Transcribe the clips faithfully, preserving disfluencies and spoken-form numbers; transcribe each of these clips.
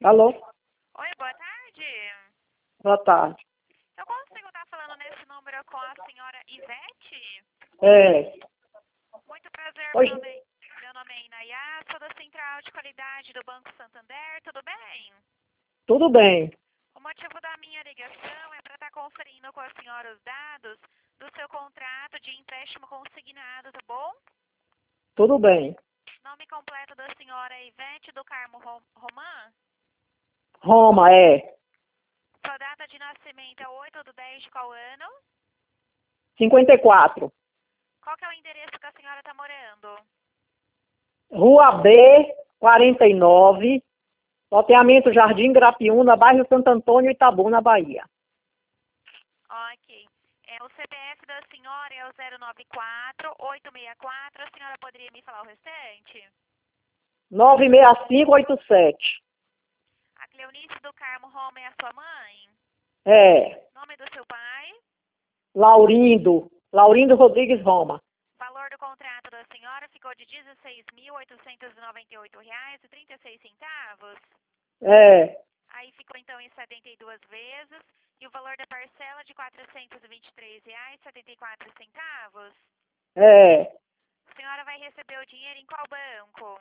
Alô? Oi, boa tarde. Boa tarde. Eu consigo estar falando nesse número com a senhora Ivete? É. Muito prazer, Oi. meu nome, meu nome é Inayá, sou da Central de Qualidade do Banco Santander, tudo bem? Tudo bem. O motivo da minha ligação é para estar conferindo com a senhora os dados do seu contrato de empréstimo consignado, tá bom? Tudo bem. Nome completo da senhora é Ivete do Carmo Rom- Romã? Roma, é. Sua data de nascimento é oito do dez de qual ano? cinquenta e quatro. Qual que é o endereço que a senhora está morando? Rua B, quarenta e nove. Loteamento Jardim Grapiúna, bairro Santo Antônio, Itabuna, Bahia. Ok. É, o C P F da senhora é o zero nove quatro, oito seis quatro. A senhora poderia me falar o restante? nove seis cinco oito sete. A Cleonice do Carmo Roma é a sua mãe? É. Nome do seu pai? Laurindo. Laurindo Rodrigues Roma. Valor do contrato da senhora ficou de dezesseis mil oitocentos e noventa e oito reais e trinta e seis centavos. É. Aí ficou então em setenta e duas vezes. E o valor da parcela de quatrocentos e vinte e três reais e setenta e quatro centavos. É. A senhora vai receber o dinheiro em qual banco?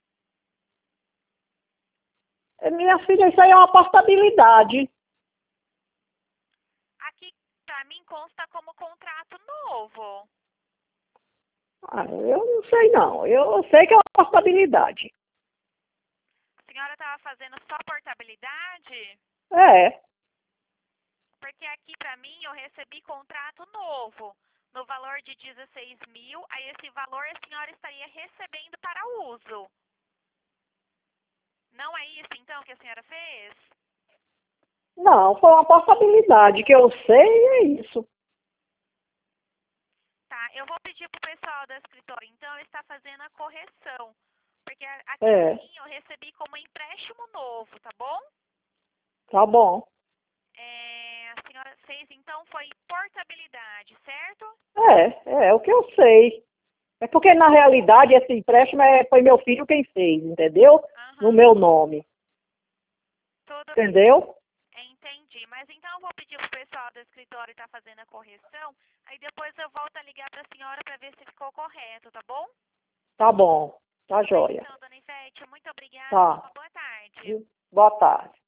Minha filha, isso aí é uma portabilidade. Aqui, pra mim, consta como contrato novo. Ah, eu não sei não. Eu sei que é uma portabilidade. A senhora estava fazendo só portabilidade? É. Porque aqui, pra mim, eu recebi contrato novo, no valor de dezesseis mil. Aí, esse valor a senhora estaria recebendo para uso. Não é isso, então, que a senhora fez? Não, foi uma portabilidade que eu sei é isso. Tá, eu vou pedir pro pessoal da escritório, então, está fazendo a correção. Porque aqui, É. pra mim, eu recebi como empréstimo novo, tá bom? Tá bom. É, a senhora fez, então, foi portabilidade, certo? É, é o que eu sei. É porque, na realidade, esse empréstimo é, foi meu filho quem fez, entendeu? No Aham, meu nome. tudo Entendeu? bem, entendi. Mas então eu vou pedir pro pessoal do escritório estar fazendo a correção, aí depois eu volto a ligar pra senhora pra ver se ficou correto, tá bom? Tá bom. Tá Tudo bem, joia. então, dona Ivete, muito obrigada e Tá. uma boa tarde. Boa tarde.